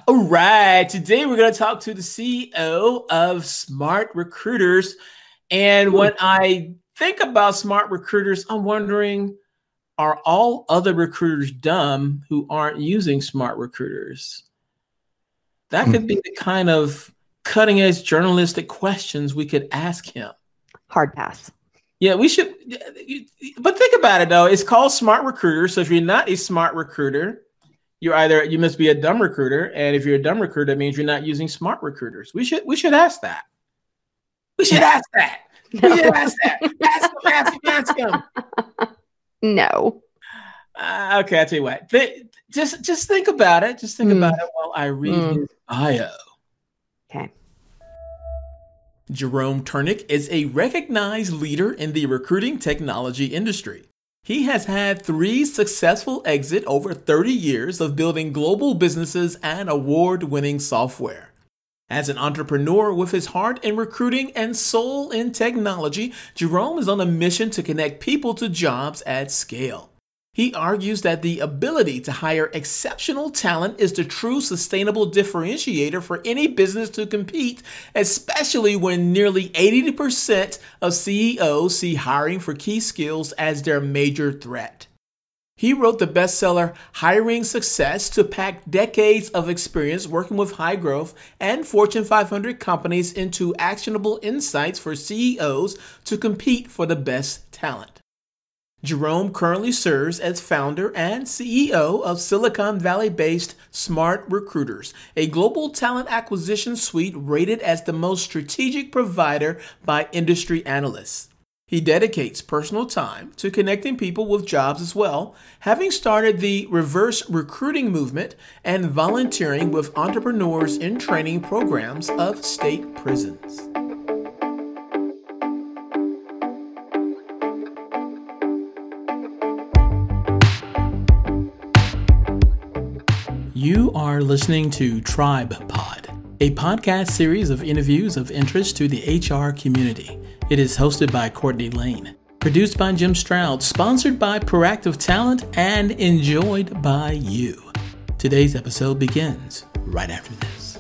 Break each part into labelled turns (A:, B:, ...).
A: All right. Today we're going to talk to the CEO of Smart Recruiters. And when I think about smart recruiters, I'm wondering, are all other recruiters dumb who aren't using smart recruiters? That could be the kind of cutting edge journalistic questions we could ask him.
B: Hard pass.
A: Yeah, we should. But think about it, though. It's called Smart Recruiter. So if you're not a smart recruiter, you must be a dumb recruiter, and if you're a dumb recruiter, that means you're not using smart recruiters. We should ask that. We should ask that. We should ask that. Ask him.
B: No.
A: Okay, I'll tell you what. Just think about it. Just think about it while I read his bio.
B: Okay.
A: Jerome Turnick is a recognized leader in the recruiting technology industry. He has had 3 successful exits over 30 years of building global businesses and award-winning software. As an entrepreneur with his heart in recruiting and soul in technology, Jerome is on a mission to connect people to jobs at scale. He argues that the ability to hire exceptional talent is the true sustainable differentiator for any business to compete, especially when nearly 80% of CEOs see hiring for key skills as their major threat. He wrote the bestseller Hiring Success to pack decades of experience working with high growth and Fortune 500 companies into actionable insights for CEOs to compete for the best talent. Jerome currently serves as founder and CEO of Silicon Valley-based Smart Recruiters, a global talent acquisition suite rated as the most strategic provider by industry analysts. He dedicates personal time to connecting people with jobs as well, having started the reverse recruiting movement and volunteering with entrepreneurs in training programs of state prisons. You are listening to Tribe Pod, a podcast series of interviews of interest to the HR community. It is hosted by Courtney Lane, produced by Jim Stroud, sponsored by Proactive Talent, and enjoyed by you. Today's episode begins right after this.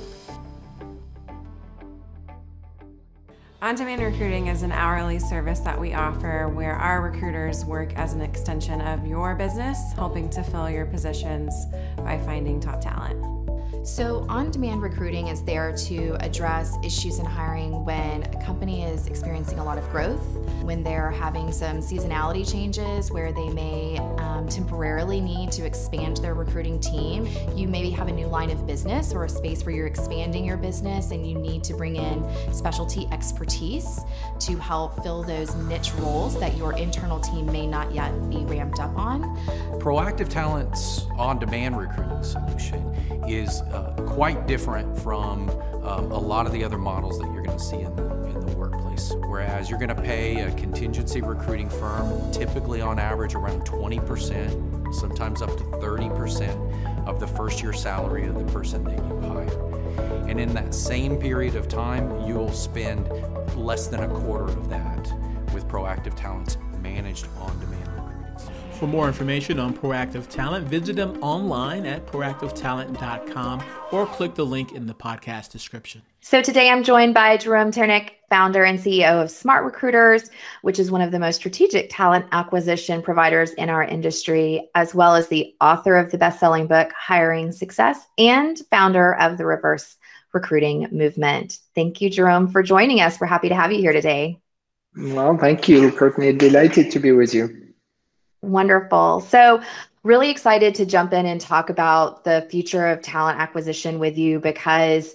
C: On-demand recruiting is an hourly service that we offer where our recruiters work as an extension of your business, helping to fill your positions by finding top talent.
D: So on-demand recruiting is there to address issues in hiring when a company is experiencing a lot of growth, when they're having some seasonality changes where they may temporarily need to expand their recruiting team. You maybe have a new line of business or a space where you're expanding your business and you need to bring in specialty expertise to help fill those niche roles that your internal team may not yet be ramped up on.
E: Proactive Talent's on-demand recruiting solution is quite different from a lot of the other models that you're going to see in the workplace. Whereas you're going to pay a contingency recruiting firm typically on average around 20%, sometimes up to 30% of the first year salary of the person that you hire. And in that same period of time, you'll spend less than a quarter of that with Proactive Talent's managed on-demand recruiting solution.
A: For more information on Proactive Talent, visit them online at proactivetalent.com or click the link in the podcast description.
B: So today I'm joined by Jerome Turnick, founder and CEO of Smart Recruiters, which is one of the most strategic talent acquisition providers in our industry, as well as the author of the best-selling book, Hiring Success, and founder of the Reverse Recruiting Movement. Thank you, Jerome, for joining us. We're happy to have you here today.
F: Well, thank you, Courtney. Delighted to be with you.
B: Wonderful. So really excited to jump in and talk about the future of talent acquisition with you because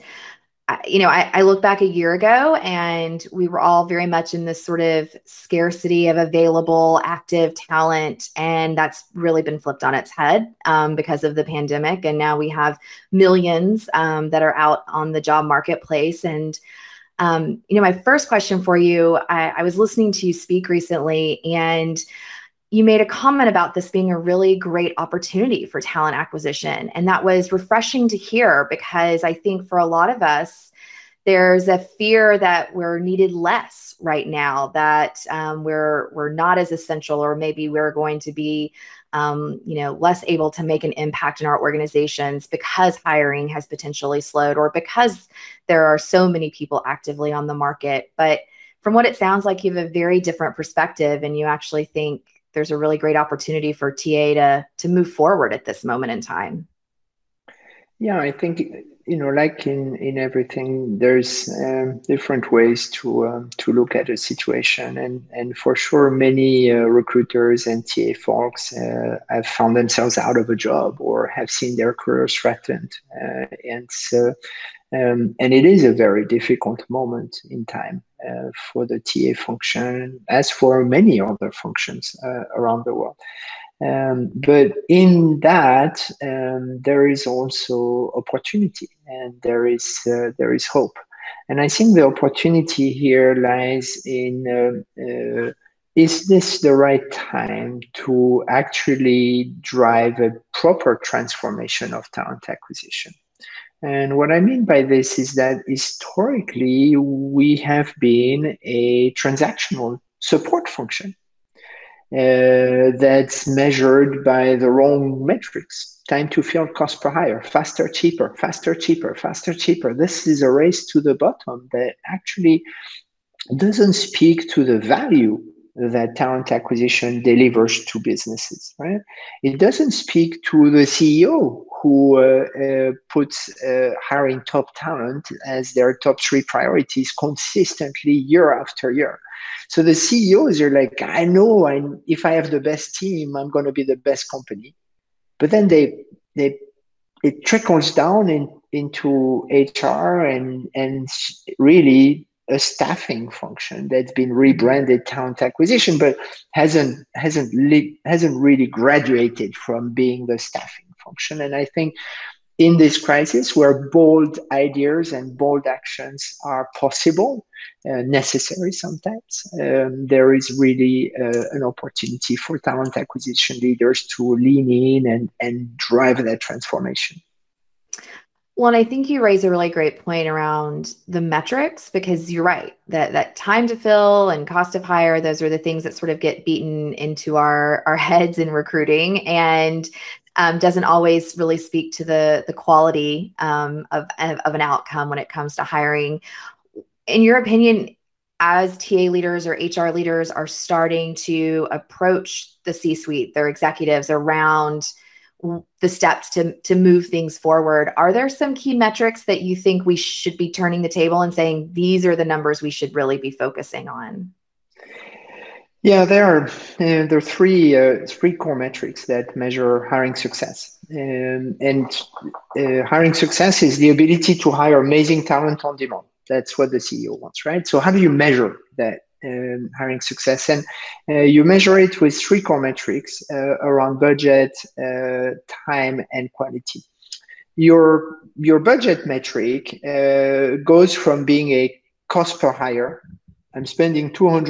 B: I look back a year ago and we were all very much in this sort of scarcity of available active talent. And that's really been flipped on its head because of the pandemic. And now we have millions that are out on the job marketplace. And, my first question for you, I was listening to you speak recently and you made a comment about this being a really great opportunity for talent acquisition. And that was refreshing to hear because I think for a lot of us, there's a fear that we're needed less right now, that we're not as essential, or maybe we're going to be less able to make an impact in our organizations because hiring has potentially slowed or because there are so many people actively on the market. But from what it sounds like, you have a very different perspective, and you actually think there's a really great opportunity for TA to move forward at this moment in time.
F: Yeah, I think, like in everything, there's different ways to look at a situation, and for sure, many recruiters and TA folks have found themselves out of a job or have seen their careers threatened, and it is a very difficult moment in time for the TA function, as for many other functions around the world. But in that, there is also opportunity, and there is hope. And I think the opportunity here lies in is this the right time to actually drive a proper transformation of talent acquisition? And what I mean by this is that historically, we have been a transactional support function that's measured by the wrong metrics. Time to fill, cost per hire, faster, cheaper, faster, cheaper, faster, cheaper. This is a race to the bottom that actually doesn't speak to the value that talent acquisition delivers to businesses, right? It doesn't speak to the CEO who puts hiring top talent as their top 3 priorities consistently year after year. So the CEOs are like, I know if I have the best team, I'm going to be the best company. But then it trickles down into HR and really a staffing function that's been rebranded talent acquisition, but hasn't really graduated from being the staffing function. And I think in this crisis, where bold ideas and bold actions are possible, necessary sometimes, there is really an opportunity for talent acquisition leaders to lean in and drive that transformation.
B: Well, and I think you raise a really great point around the metrics, because you're right, that time to fill and cost of hire, those are the things that sort of get beaten into our heads in recruiting, and doesn't always really speak to the quality of an outcome when it comes to hiring. In your opinion, as TA leaders or HR leaders are starting to approach the C-suite, their executives, around the steps to move things forward, are there some key metrics that you think we should be turning the table and saying, these are the numbers we should really be focusing on?
F: Yeah, there are three core metrics that measure hiring success. And hiring success is the ability to hire amazing talent on demand. That's what the CEO wants, right? So how do you measure that hiring success? And you measure it with 3 core metrics around budget, time, and quality. Your budget metric goes from being a cost per hire. I'm spending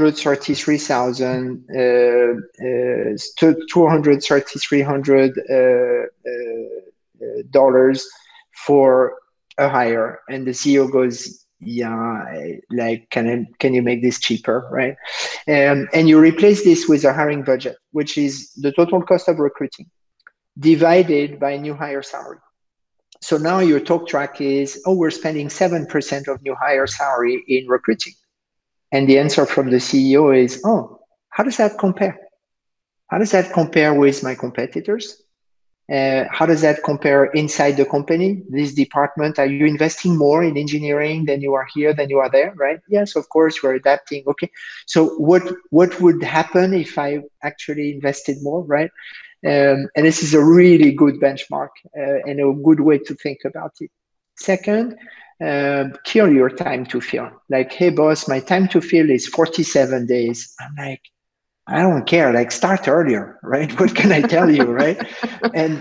F: $233,300 for a hire, and the CEO goes, yeah, like, can you make this cheaper, right? And you replace this with a hiring budget, which is the total cost of recruiting divided by new hire salary. So now your talk track is, we're spending 7% of new hire salary in recruiting. And the answer from the CEO is, how does that compare? How does that compare with my competitors? How does that compare inside the company? This department, are you investing more in engineering than you are here, than you are there, right? Yes, of course, we're adapting. Okay, so what would happen if I actually invested more, right? And this is a really good benchmark and a good way to think about it. Second, kill your time to fill. Like, hey, boss, my time to fill is 47 days. I'm like, I don't care, like, start earlier, right? What can I tell you, right? and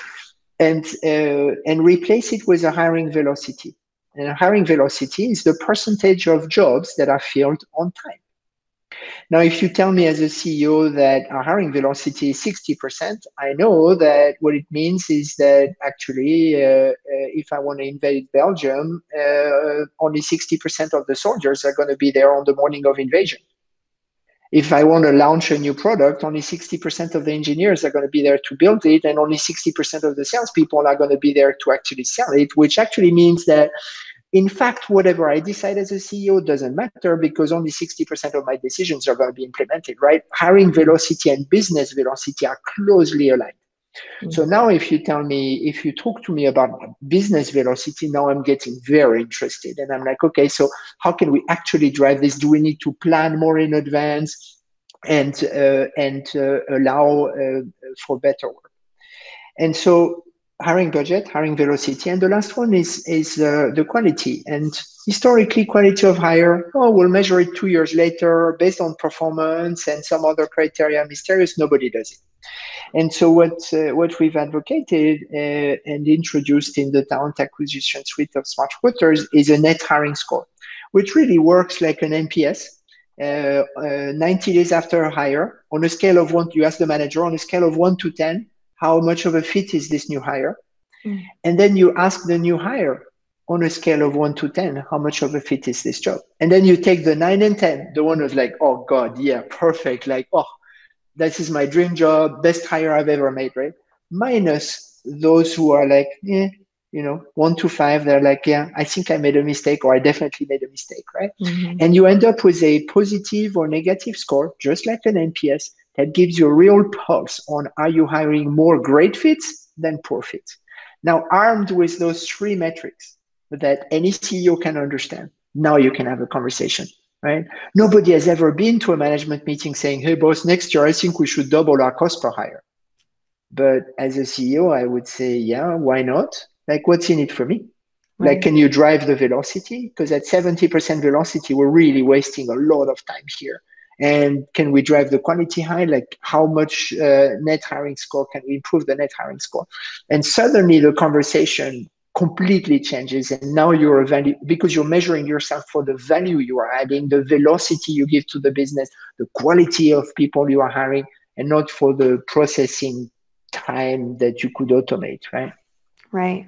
F: replace it with a hiring velocity. And a hiring velocity is the percentage of jobs that are filled on time. Now, if you tell me as a CEO that our hiring velocity is 60%, I know that what it means is that actually, if I want to invade Belgium, only 60% of the soldiers are going to be there on the morning of invasion. If I want to launch a new product, only 60% of the engineers are going to be there to build it, and only 60% of the salespeople are going to be there to actually sell it, which actually means that, in fact, whatever I decide as a CEO doesn't matter because only 60% of my decisions are going to be implemented, right? Hiring velocity and business velocity are closely aligned. So now if you talk to me about business velocity, now I'm getting very interested. And I'm like, okay, so how can we actually drive this? Do we need to plan more in advance and allow for better work? And so hiring budget, hiring velocity. And the last one is the quality. And historically, quality of hire, we'll measure it 2 years later based on performance and some other criteria, mysterious, nobody does it. And so what we've advocated and introduced in the talent acquisition suite of Smart Recruiters is a net hiring score, which really works like an NPS. 90 days after a hire, on a scale of 1, you ask the manager, on a scale of 1 to 10, how much of a fit is this new hire? And then you ask the new hire, on a scale of 1 to 10, how much of a fit is this job? And then you take the 9 and 10, the one who's like, oh God, yeah, perfect. Like, this is my dream job, best hire I've ever made, right? Minus those who are like, 1 to 5, they're like, yeah, I think I made a mistake, or I definitely made a mistake, right? And you end up with a positive or negative score, just like an NPS, that gives you a real pulse on, are you hiring more great fits than poor fits? Now, armed with those 3 metrics that any CEO can understand, now you can have a conversation. Right? Nobody has ever been to a management meeting saying, hey, boss, next year, I think we should double our cost per hire. But as a CEO, I would say, yeah, why not? Like, what's in it for me? Right. Like, can you drive the velocity? Because at 70% velocity, we're really wasting a lot of time here. And can we drive the quality high? Like, how much net hiring score can we improve the net hiring score? And suddenly the conversation completely changes, and now you're a value, because you're measuring yourself for the value you are adding, the velocity you give to the business, the quality of people you are hiring, and not for the processing time that you could automate, right?
B: Right.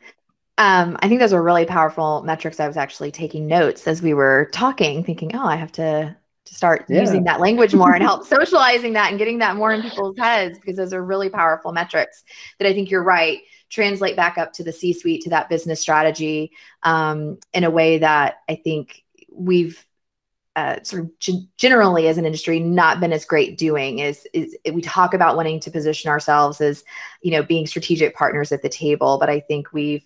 B: I think those are really powerful metrics. I was actually taking notes as we were talking, thinking, I have to start using that language more and help socializing that and getting that more in people's heads, because those are really powerful metrics that I think you're right, translate back up to the C-suite, to that business strategy in a way that I think we've sort of generally as an industry not been as great doing. Is we talk about wanting to position ourselves as, being strategic partners at the table, but I think we've,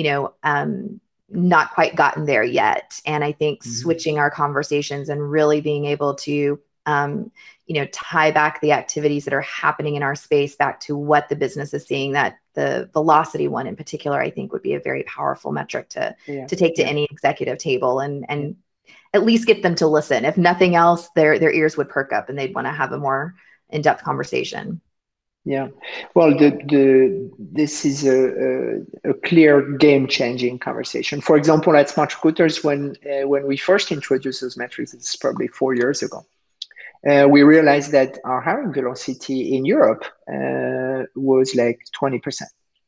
B: not quite gotten there yet. And I think switching our conversations and really being able to, tie back the activities that are happening in our space back to what the business is seeing, that the velocity one in particular, I think would be a very powerful metric to take to any executive table and at least get them to listen. If nothing else, their ears would perk up and they'd want to have a more in-depth conversation.
F: Yeah, well, this is a clear game-changing conversation. For example, at Smart Recruiters, when we first introduced those metrics, it's probably 4 years ago, we realized that our hiring velocity in Europe was like 20%.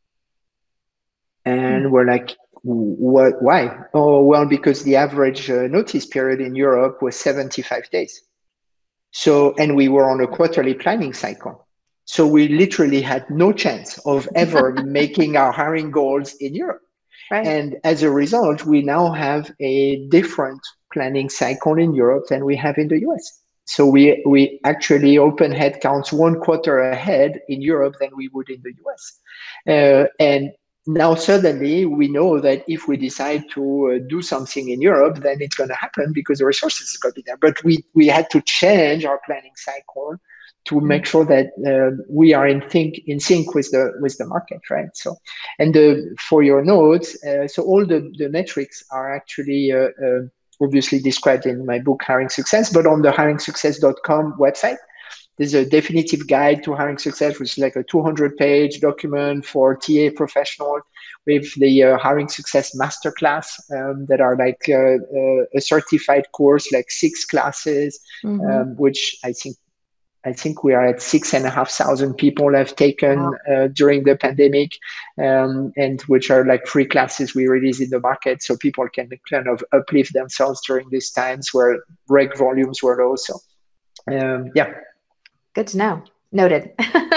F: And we're like, what? Why? Oh, well, because the average notice period in Europe was 75 days. So, and we were on a quarterly planning cycle. So we literally had no chance of ever making our hiring goals in Europe. Right. And as a result, we now have a different planning cycle in Europe than we have in the US. So we actually open headcounts 1 quarter ahead in Europe than we would in the US. And now suddenly we know that if we decide to do something in Europe, then it's going to happen because the resources are going to be there. But we had to change our planning cycle to make sure that we are in sync with the market, right? So, and for your notes, so all the metrics are actually obviously described in my book, Hiring Success, but on the hiringsuccess.com website, there's a definitive guide to hiring success, which is like a 200-page document for TA professionals with the Hiring Success Masterclass that are like a certified course, like 6 classes, which I think we are at 6,500 people have taken during the pandemic, and which are like free classes we release in the market, so people can kind of uplift themselves during these times where reg volumes were low. So Yeah.
B: Good to know. Noted.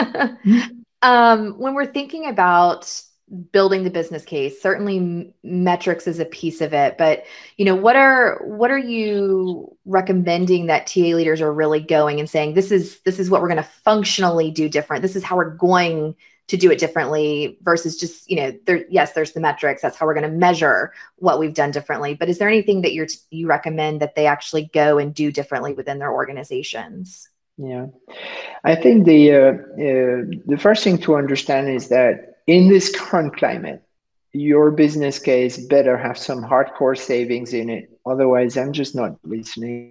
B: When we're thinking about building the business case, certainly metrics is a piece of it, but what are you recommending that TA leaders are really going and saying, this is what we're going to functionally do different. This is how we're going to do it differently versus just, there's the metrics. That's how we're going to measure what we've done differently. But is there anything that you recommend that they actually go and do differently within their organizations?
F: Yeah, I think the first thing to understand is that in this current climate, your business case better have some hardcore savings in it. Otherwise, I'm just not listening.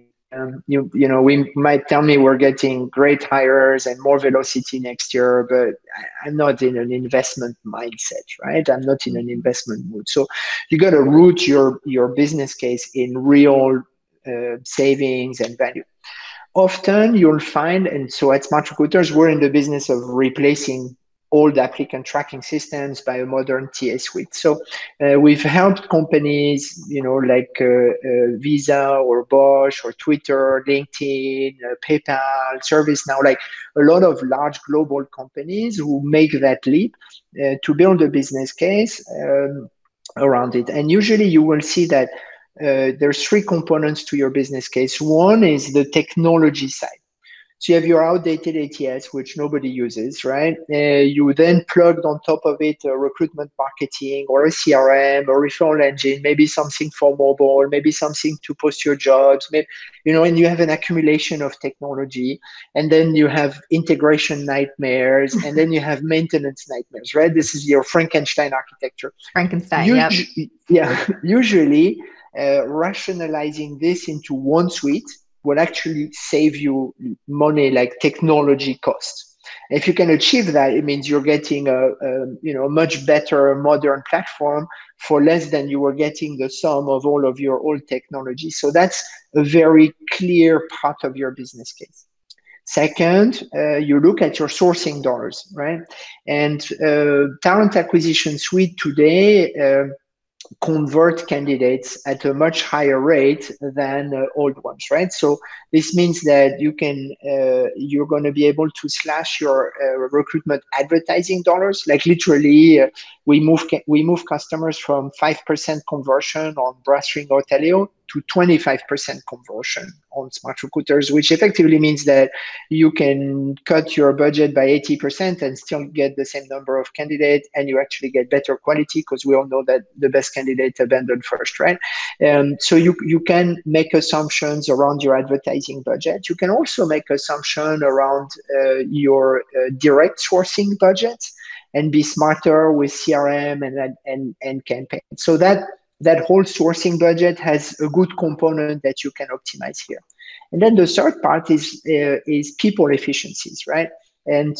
F: We might tell me we're getting great hires and more velocity next year, but I'm not in an investment mindset, right? I'm not in an investment mood. So you got to root your business case in real savings and value. Often you'll find, and so at Smart Recruiters, we're in the business of replacing old applicant tracking systems by a modern TA suite. So we've helped companies, like Visa or Bosch or Twitter, LinkedIn, PayPal, ServiceNow, like a lot of large global companies who make that leap to build a business case around it. And usually you will see that there's three components to your business case. One is the technology side. So you have your outdated ATS, which nobody uses, right? You then plugged on top of it a recruitment marketing or a CRM, a referral engine, maybe something for mobile, maybe something to post your jobs, maybe, and you have an accumulation of technology. And then you have integration nightmares, and then you have maintenance nightmares, right? This is your Frankenstein architecture.
B: Yep.
F: Yeah, usually rationalizing this into one suite will actually save you money, like technology costs. If you can achieve that, it means you're getting a much better modern platform for less than you were getting the sum of all of your old technology. So that's a very clear part of your business case. Second, you look at your sourcing dollars, right? And talent acquisition suite today convert candidates at a much higher rate than old ones, right? So this means that you're going to be able to slash your recruitment advertising dollars. Like literally, we move customers from 5% conversion on BrassString or Taleo to 25% conversion on Smart Recruiters, which effectively means that you can cut your budget by 80% and still get the same number of candidates, and you actually get better quality, because we all know that the best candidates abandoned first, right? So you can make assumptions around your advertising budget. You can also make assumptions around your direct sourcing budget and be smarter with CRM and campaign. So that whole sourcing budget has a good component that you can optimize here. And then the third part is people efficiencies, right? And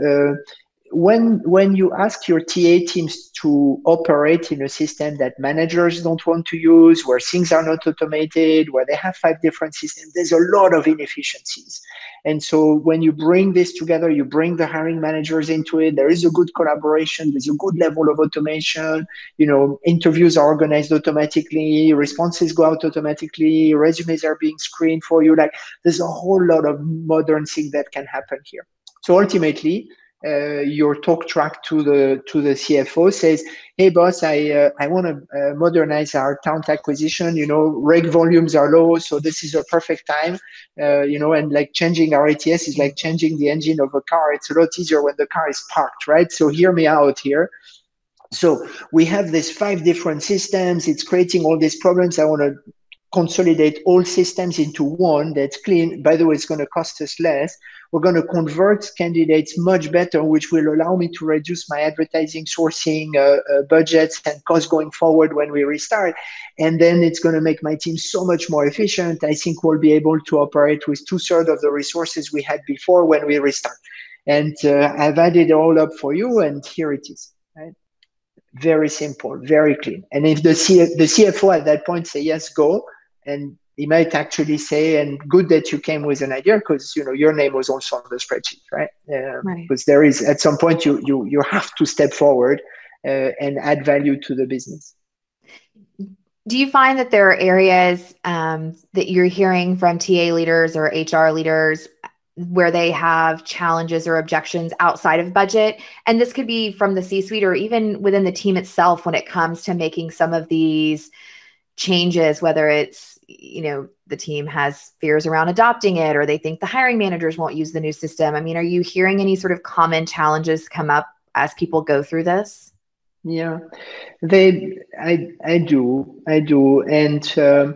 F: when you ask your TA teams to operate in a system that managers don't want to use, where things are not automated, where they have 5 different systems, there's a lot of inefficiencies. And so when you bring this together, you bring the hiring managers into it, there is a good collaboration, there's a good level of automation, interviews are organized automatically, responses go out automatically, resumes are being screened for you. Like, there's a whole lot of modern things that can happen here. So ultimately, your talk track to the CFO says, "Hey boss, I want to modernize our talent acquisition. Reg volumes are low, so this is a perfect time. And like changing our ATS is like changing the engine of a car. It's a lot easier when the car is parked, right? So hear me out here. So we have these 5 different systems. It's creating all these problems. I want to consolidate all systems into one that's clean. By the way, it's going to cost us less. We're going to convert candidates much better, which will allow me to reduce my advertising sourcing budgets and costs going forward when we restart. And then it's going to make my team so much more efficient. I think we'll be able to operate with 2/3 of the resources we had before when we restart. And I've added it all up for you, and here it is. Right? Very simple, very clean. And if the CFO at that point say, yes, go, and he might actually say, and good that you came with an idea, because your name was also on the spreadsheet, right?
B: Right.
F: Because there is, at some point, you have to step forward and add value to the business.
B: Do you find that there are areas that you're hearing from TA leaders or HR leaders where they have challenges or objections outside of budget? And this could be from the C-suite or even within the team itself when it comes to making some of these changes, whether it's, the team has fears around adopting it, or they think the hiring managers won't use the new system. I mean, are you hearing any sort of common challenges come up as people go through this?
F: Yeah, I do, and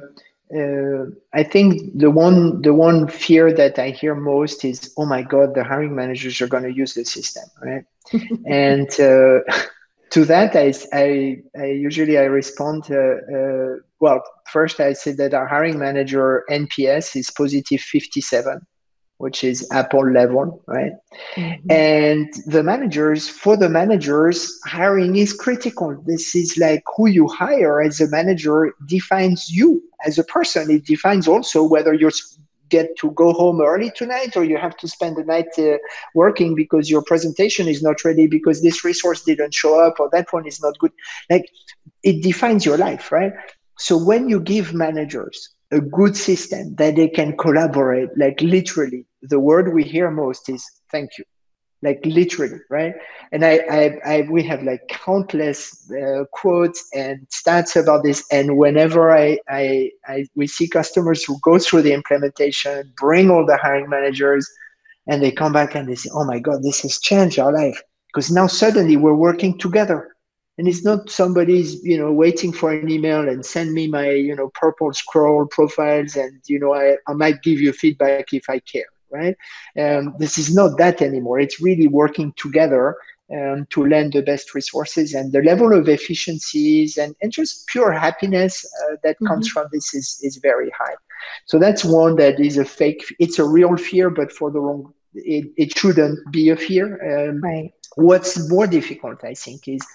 F: I think the one fear that I hear most is, oh my God, the hiring managers are going to use the system, right? And to that, I usually respond. Well, first I say that our hiring manager NPS is positive 57. Which is Apple level, right? Mm-hmm. And for the managers, hiring is critical. This is like who you hire as a manager defines you as a person. It defines also whether you get to go home early tonight or you have to spend the night working because your presentation is not ready because this resource didn't show up or that one is not good. Like, it defines your life, right? So when you give managers a good system that they can collaborate, like literally, the word we hear most is thank you, like literally, right? And we have like countless quotes and stats about this. And whenever we see customers who go through the implementation, bring all the hiring managers, and they come back and they say, oh my God, this has changed our life because now suddenly we're working together. And it's not somebody's, waiting for an email and send me my, purple scroll profiles and, I might give you feedback if I care, right? This is not that anymore. It's really working together to lend the best resources, and the level of efficiencies and just pure happiness that comes from this is very high. So that's one that is it's a real fear, but for the wrong, it shouldn't be a fear.
B: Right.
F: What's more difficult, I think, is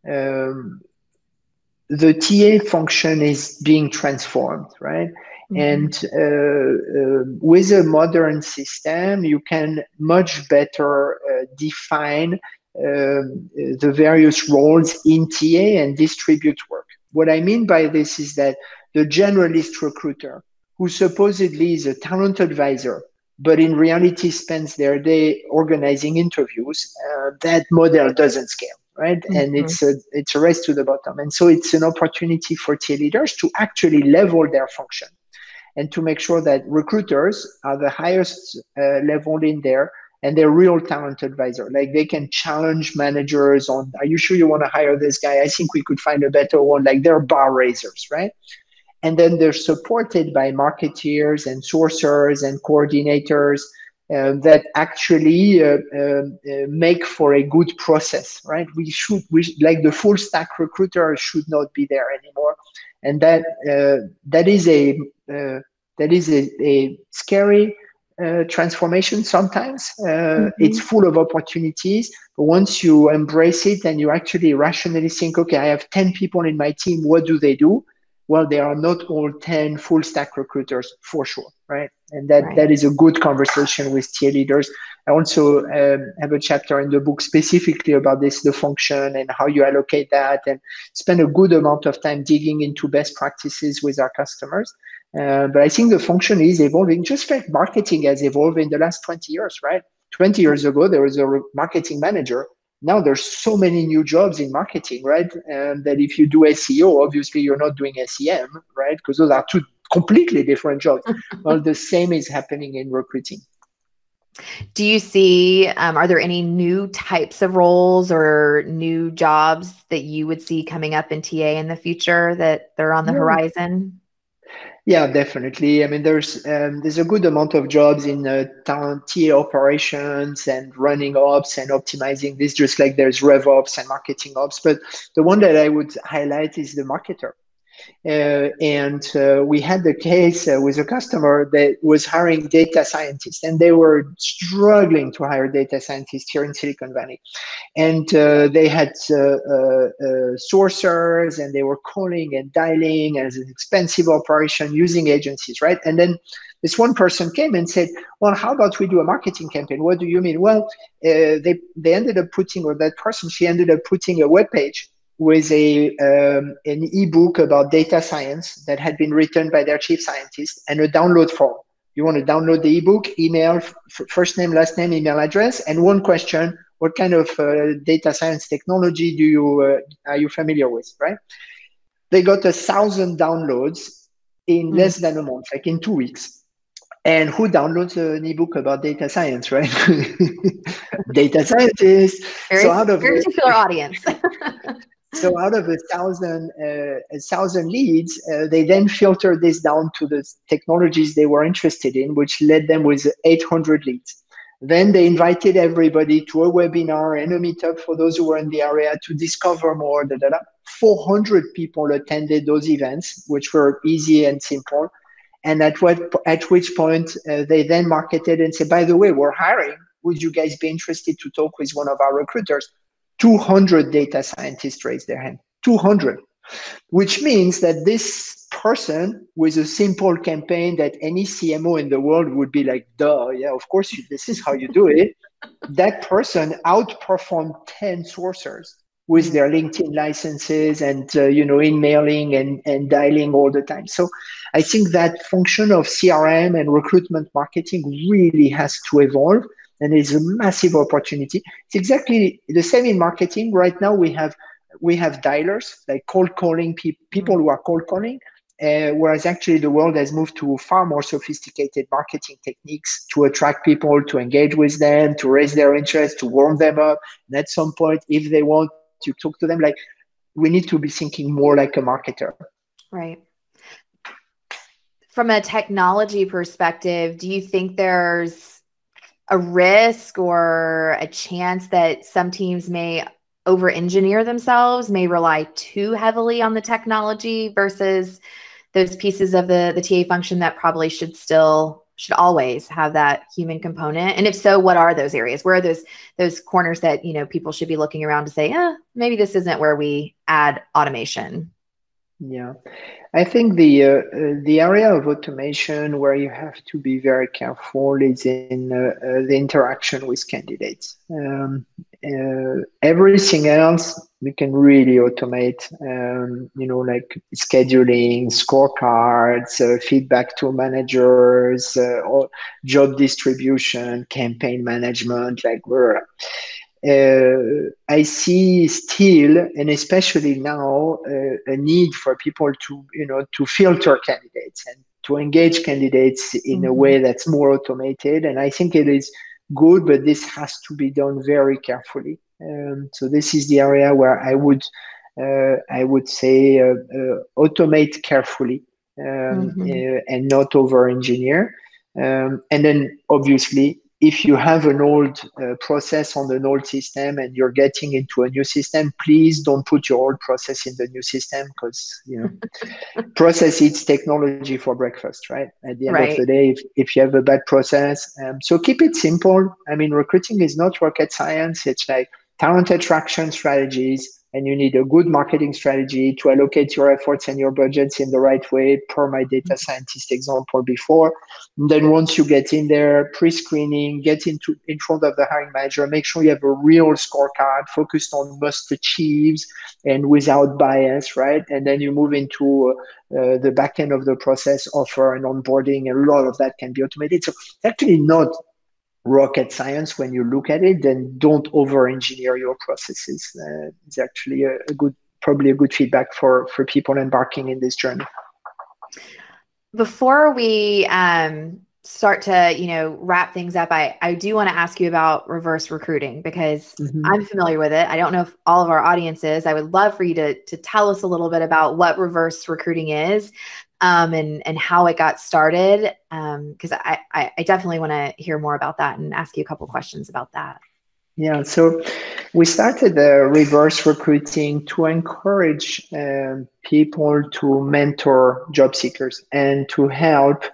F: the TA function is being transformed, right? And with a modern system, you can much better define the various roles in TA and distribute work. What I mean by this is that the generalist recruiter, who supposedly is a talent advisor, but in reality spends their day organizing interviews, that model doesn't scale. Right. And it's a race to the bottom. And so it's an opportunity for TA leaders to actually level their function and to make sure that recruiters are the highest level in there and they're real talent advisor. Like, they can challenge managers on, are you sure you want to hire this guy? I think we could find a better one. Like, they're bar raisers, right? And then they're supported by marketeers and sourcers and coordinators that actually make for a good process, right? We like the full stack recruiter should not be there anymore, and that is a scary transformation. Sometimes it's full of opportunities, but once you embrace it and you actually rationally think, okay, I have 10 people in my team, what do they do? Well, they are not all 10 full stack recruiters for sure, right? And that is a good conversation with TA leaders. I also have a chapter in the book specifically about this, the function and how you allocate that, and spend a good amount of time digging into best practices with our customers. But I think the function is evolving, just like marketing has evolved in the last 20 years, right? 20 years ago, there was a marketing manager. Now there's so many new jobs in marketing, right? And that if you do SEO, obviously you're not doing SEM, right? Because those are two completely different jobs. Well, the same is happening in recruiting.
B: Do you see, are there any new types of roles or new jobs that you would see coming up in TA in the future that they're on the horizon?
F: Yeah, definitely. I mean, there's a good amount of jobs in talent TA operations and running ops and optimizing this, just like there's RevOps and marketing ops. But the one that I would highlight is the marketer. And we had the case with a customer that was hiring data scientists, and they were struggling to hire data scientists here in Silicon Valley. And they had sourcers, and they were calling and dialing as an expensive operation using agencies, right? And then this one person came and said, well, how about we do a marketing campaign? What do you mean? Well, they ended up putting, or that person, she ended up putting a web page with an ebook about data science that had been written by their chief scientist and a download form. You want to download the ebook, email, first name, last name, email address, and one question: what kind of data science technology are you familiar with? Right? They got 1,000 downloads in less than a month, like in 2 weeks. And who downloads an ebook about data science, right? Data scientists.
B: Very particular audience.
F: So out of 1,000 leads, they then filtered this down to the technologies they were interested in, which led them with 800 leads. Then they invited everybody to a webinar and a meetup for those who were in the area to discover more. 400 people attended those events, which were easy and simple. And at which point they then marketed and said, by the way, we're hiring. Would you guys be interested to talk with one of our recruiters? 200 data scientists raised their hand. 200, which means that this person with a simple campaign that any CMO in the world would be like, duh, yeah, of course, this is how you do it. That person outperformed 10 sourcers with their LinkedIn licenses and, in mailing and dialing all the time. So I think that function of CRM and recruitment marketing really has to evolve, and it's a massive opportunity. It's exactly the same in marketing. Right now we have dialers, like cold calling people who are cold calling, whereas actually the world has moved to far more sophisticated marketing techniques to attract people, to engage with them, to raise their interest, to warm them up. And at some point, if they want to talk to them, like, we need to be thinking more like a marketer.
B: Right. From a technology perspective, do you think there's a risk or a chance that some teams may over-engineer themselves, may rely too heavily on the technology versus those pieces of the TA function that probably should always have that human component? And if so, what are those areas? Where are those corners that, people should be looking around to say, maybe this isn't where we add automation?
F: Yeah, I think the area of automation where you have to be very careful is in the interaction with candidates. Everything else we can really automate, like scheduling, scorecards, feedback to managers, or job distribution, campaign management, I see still, and especially now, a need for people to filter candidates and to engage candidates in a way that's more automated. And I think it is good, but this has to be done very carefully. So this is the area where I would say automate carefully and not over-engineer. And then obviously, if you have an old process on an old system and you're getting into a new system, please don't put your old process in the new system, because process eats technology for breakfast, right? At the end of the day, if you have a bad process. So keep it simple. I mean, recruiting is not rocket science. It's like talent attraction strategies, and you need a good marketing strategy to allocate your efforts and your budgets in the right way, per my data scientist example before. And then once you get in there, pre-screening, get in front of the hiring manager, make sure you have a real scorecard focused on must-achieves and without bias, right? And then you move into the back end of the process, offer and onboarding. A lot of that can be automated. So it's actually not rocket science when you look at it. Then don't over-engineer your processes. It's actually probably a good feedback for people embarking in this journey.
B: Before we start to wrap things up, I do want to ask you about reverse recruiting, because I'm familiar with it. I don't know if all of our audience is. I would love for you to tell us a little bit about what reverse recruiting is. And how it got started, because I definitely want to hear more about that and ask you a couple questions about that.
F: Yeah, so we started reverse recruiting to encourage people to mentor job seekers and to help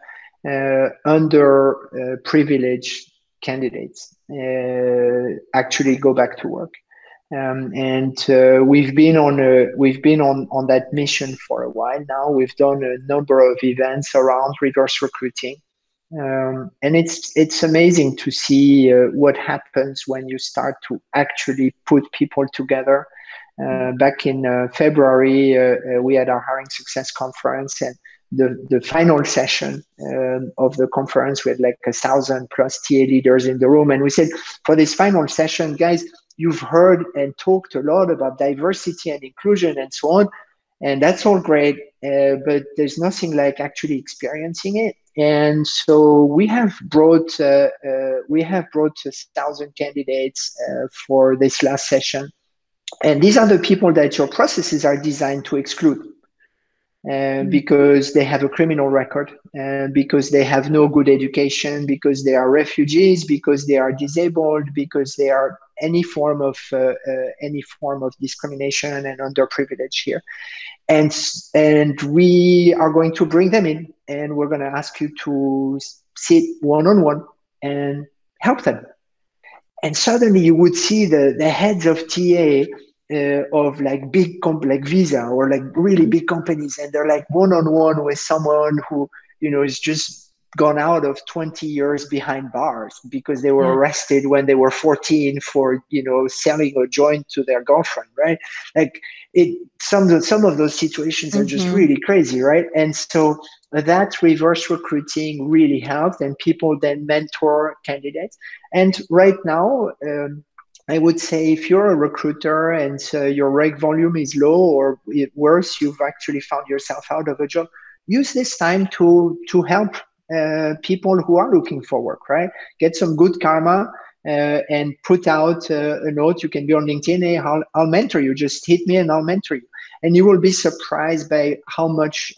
F: underprivileged candidates actually go back to work. And we've been on that mission for a while now. We've done a number of events around reverse recruiting, and it's amazing to see what happens when you start to actually put people together Back in February, we had our hiring success conference, and the final session of the conference, we had like 1,000+ TA leaders in the room. And we said, for this final session, guys, you've heard and talked a lot about diversity and inclusion and so on. And that's all great, but there's nothing like actually experiencing it. And so we have brought 1,000 candidates for this last session. And these are the people that your processes are designed to exclude. Because they have a criminal record, because they have no good education, because they are refugees, because they are disabled, because they are any form of discrimination and underprivileged here. And we are going to bring them in, and we're going to ask you to sit one-on-one and help them. And suddenly you would see the heads of TA of like big like Visa or like really big companies, and they're like one-on-one with someone who, you know, is just gone out of 20 years behind bars because they were arrested when they were 14 for, you know, selling a joint to their girlfriend, right? Like some of those situations are just really crazy, right? And so that reverse recruiting really helped, and people then mentor candidates. And right now, I would say if you're a recruiter and your rec volume is low, or worse, you've actually found yourself out of a job, use this time to help people who are looking for work, right? Get some good karma and put out a note. You can be on LinkedIn, hey, I'll mentor you. Just hit me and I'll mentor you. And you will be surprised by how much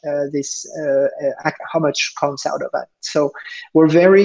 F: how much comes out of that. So we're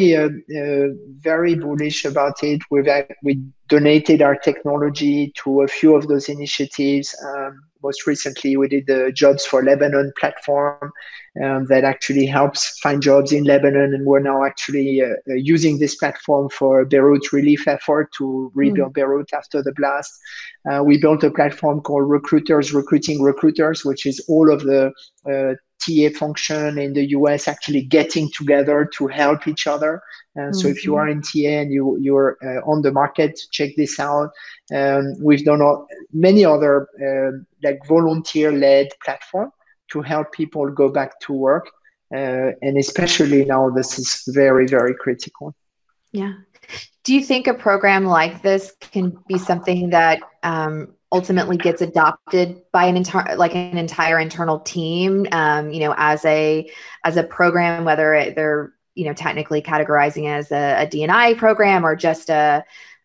F: very bullish about it. We donated our technology to a few of those initiatives. Most recently, we did the Jobs for Lebanon platform that actually helps find jobs in Lebanon. And we're now actually using this platform for Beirut relief effort to rebuild Beirut after the blast. We built a platform called Recruiters Recruiting Recruiters, which is all of the TA function in the US actually getting together to help each other. So if you are in TA and you're on the market, check this out. We've done many other like volunteer-led platform to help people go back to work. And especially now, this is very, very critical.
B: Yeah. Do you think a program like this can be something that ultimately gets adopted by an entire internal team, you know, as a program, whether they're, you know, technically categorizing as a D&I program or just a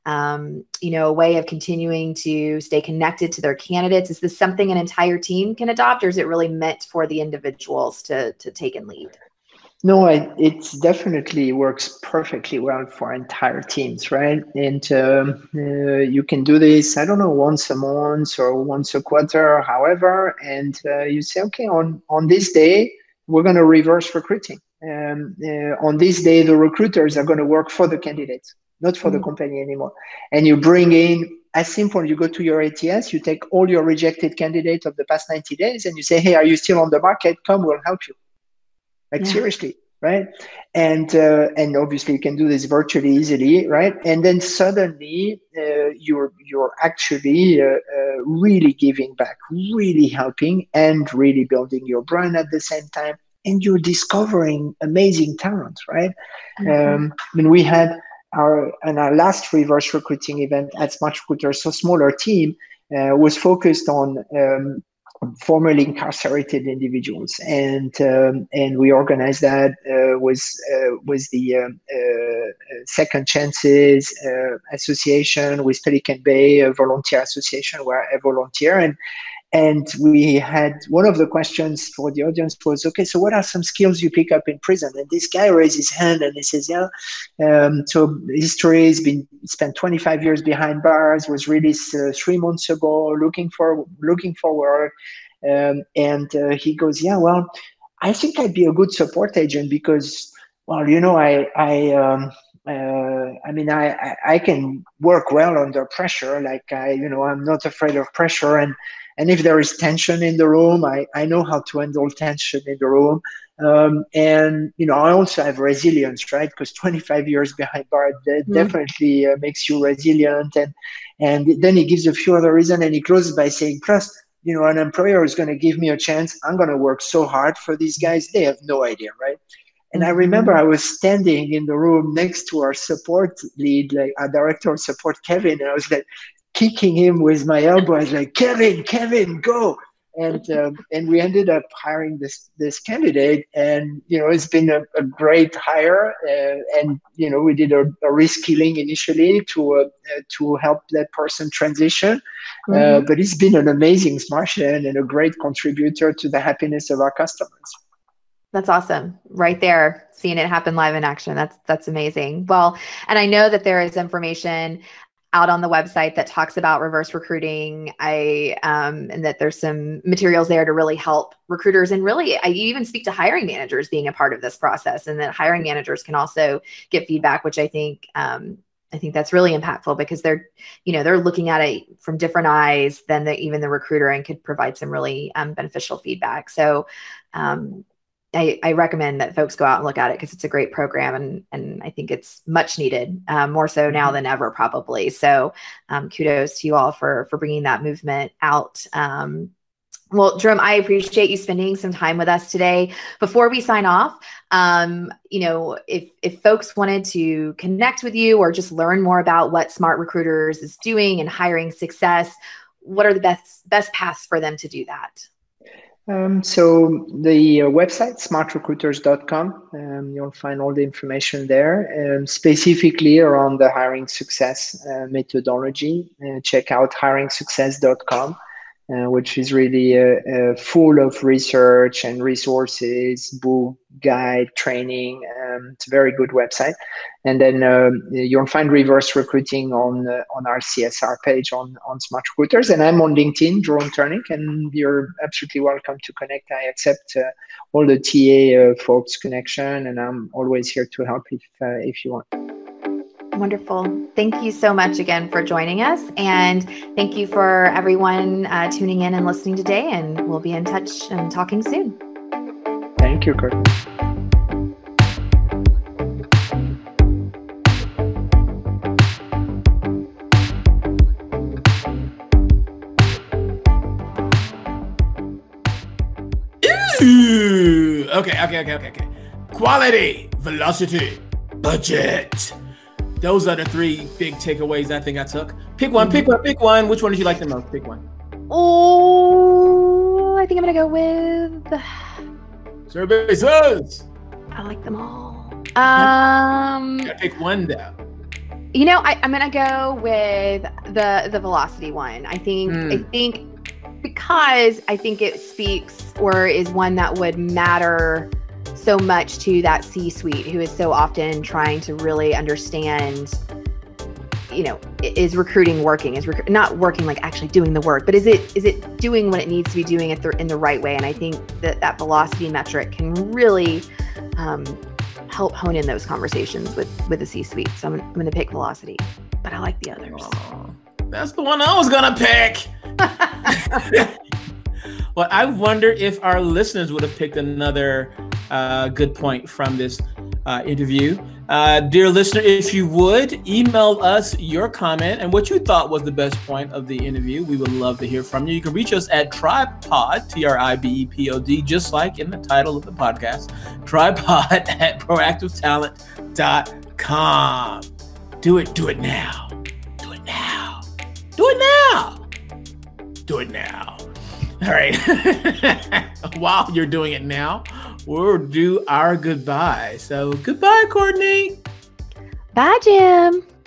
B: way of continuing to stay connected to their candidates? Is this something an entire team can adopt, or is it really meant for the individuals to take and lead?
F: No, it definitely works perfectly well for entire teams, right? And you can do this, I don't know, once a month or once a quarter, however, and you say, okay, on this day, we're going to reverse recruiting. On this day, the recruiters are going to work for the candidates, not for the company anymore. And you bring in, as simple, you go to your ATS, you take all your rejected candidates of the past 90 days, and you say, hey, are you still on the market? Come, we'll help you. Like seriously, right? And obviously you can do this virtually easily, right? And then suddenly you're actually really giving back, really helping, and really building your brand at the same time. And you're discovering amazing talent, right? I mean, we had our last reverse recruiting event at SmartRecruiter, so smaller team, was focused on formerly incarcerated individuals, and we organized that with the Second Chances Association, with Pelican Bay Volunteer Association, where I volunteer, and we had one of the questions for the audience was, okay, so what are some skills you pick up in prison? And this guy raised his hand and he says, so history has been spent 25 years behind bars, was released 3 months ago, looking for work. And he goes, well, I think I'd be a good support agent because, well, you know, I can work well under pressure. Like I'm not afraid of pressure, And if there is tension in the room, I know how to handle tension in the room. And, I also have resilience, right? Because 25 years behind bar, that definitely makes you resilient. And then he gives a few other reasons, and he closes by saying, plus, an employer is going to give me a chance. I'm going to work so hard for these guys. They have no idea, right? And I remember I was standing in the room next to our support lead, like our director of support, Kevin, and I was like kicking him with my elbow. I was like, Kevin, go. And we ended up hiring this candidate, and it's been a great hire. And we did a reskilling initially to help that person transition. But he's been an amazing Smartian and a great contributor to the happiness of our customers.
B: That's awesome. Right there, seeing it happen live in action. That's amazing. Well, and I know that there is information out on the website that talks about reverse recruiting. And that there's some materials there to really help recruiters. And really, you even speak to hiring managers being a part of this process, and that hiring managers can also get feedback, which I think that's really impactful, because they're looking at it from different eyes than even the recruiter, and could provide some really beneficial feedback. So, I recommend that folks go out and look at it, because it's a great program, and I think it's much needed, more so now than ever, probably. So kudos to you all for bringing that movement out. Well, Jerome, I appreciate you spending some time with us today. Before we sign off, if folks wanted to connect with you or just learn more about what Smart Recruiters is doing and hiring success, what are the best paths for them to do that?
F: So the website, smartrecruiters.com, you'll find all the information there, specifically around the hiring success methodology. Check out hiringsuccess.com, which is really full of research and resources, book, guide, training. It's a very good website. And then you'll find reverse recruiting on our CSR page on Smart Recruiters. And I'm on LinkedIn, Jerome Turnick, and you're absolutely welcome to connect. I accept all the TA folks connection, and I'm always here to help if you want.
B: Wonderful. Thank you so much again for joining us. And thank you for everyone tuning in and listening today. And we'll be in touch and talking soon.
F: Thank you, Kurt.
A: Okay. Quality, velocity, budget. Those are the three big takeaways I think I took. Pick one. Which one did you like the most? Pick one.
B: Oh, I think I'm going to go with...
A: Survey says.
B: I like them all.
A: Gotta pick one though.
B: I'm going to go with the velocity one. I think because I think it speaks, or is one that would matter so much to that C-suite, who is so often trying to really understand, is recruiting working? Is not working, like actually doing the work, but is it doing what it needs to be doing in the right way? And I think that velocity metric can really help hone in those conversations with the C-suite. So I'm going to pick velocity, but I like the others.
A: That's the one I was going to pick. Well, I wonder if our listeners would have picked another good point from this interview. Dear listener, if you would, email us your comment and what you thought was the best point of the interview. We would love to hear from you. You can reach us at Tribepod, TRIBEPOD, just like in the title of the podcast, Tribepod at proactivetalent.com. Do it now. Do it now. Do it now. Do it now. All right. While you're doing it now, we'll do our goodbye. So goodbye, Courtney.
B: Bye, Jim.